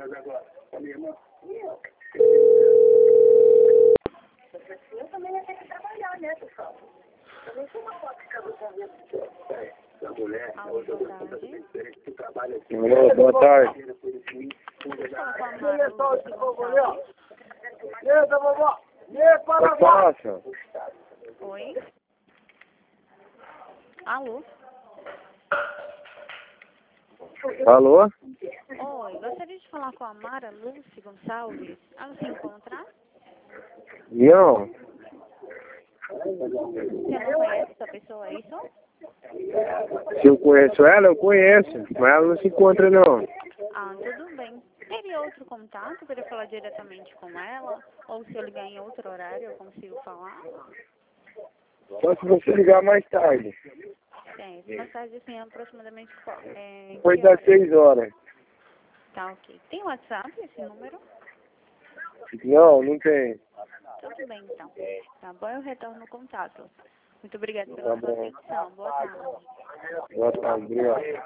Eu também ia ter que trabalhar, né, pessoal? Também foi uma foto que acabou com a minha da mulher. Alô, boa tarde. Alô, boa tarde. Eu posso? Oi? Alô? Alô? Oi, gostaria de falar com a Mara Lúcia Gonçalves. Ela se encontra? Não. Você não conhece essa pessoa, é isso? Se eu conheço ela, eu conheço. Mas ela não se encontra, não. Ah, tudo bem. Teria outro contato para falar diretamente com ela? Ou se eu ligar em outro horário, eu consigo falar? Só se você ligar mais tarde. Certo. Mais tarde, assim, aproximadamente Depois que das horas? 6 horas. Tá, ok. Tem WhatsApp esse número? Não, não tem. Tudo bem, então. Tá bom, eu retorno o contato. Muito obrigada pela Tá sua bom. atenção. Boa tarde. Boa tarde, obrigado.